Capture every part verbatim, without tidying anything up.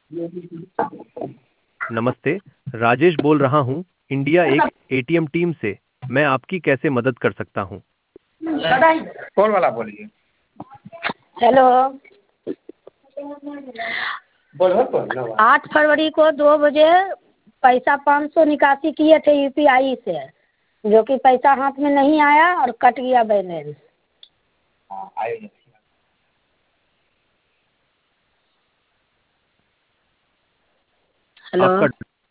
नमस्ते, राजेश बोल रहा हूँ, इंडिया एक एटीएम टीम से। मैं आपकी कैसे मदद कर सकता हूँ? कौन वाला बोलिए? हेलो। बोलो तो। आठ फरवरी को दो बजे पैसा पाँच सौ निकासी किए थे यूपीआई से, जो कि पैसा हाथ में नहीं आया और कट गया बैलेंस। हाँ आए। हेलो। आपका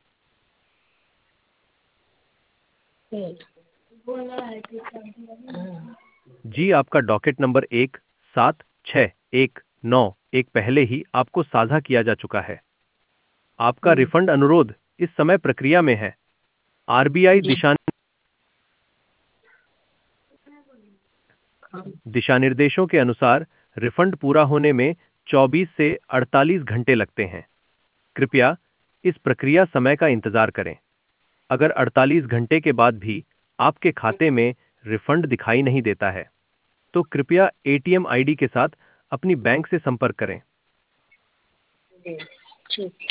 जी, आपका डॉकेट नंबर एक सात छः एक नौ एक पहले ही आपको साझा किया जा चुका है। आपका रिफंड अनुरोध इस समय प्रक्रिया में है। आरबीआई दिशा दिशा निर्देशों के अनुसार रिफंड पूरा होने में चौबीस से अड़तालीस घंटे लगते हैं। कृपया इस प्रक्रिया समय का इंतजार करें। अगर अड़तालीस घंटे के बाद भी आपके खाते में रिफंड दिखाई नहीं देता है, तो कृपया एटीएम आईडी के साथ अपनी बैंक से संपर्क करें। ठीक।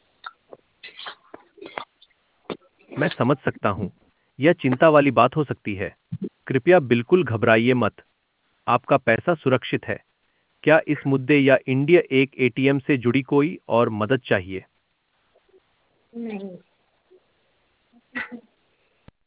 मैं समझ सकता हूं, यह चिंता वाली बात हो सकती है। कृपया बिल्कुल घबराइए मत। आपका पैसा सुरक्षित है। क्या इस मुद्दे या इंडिया एक एटीएम से जुड़ी कोई और मदद चाहिए? नहीं।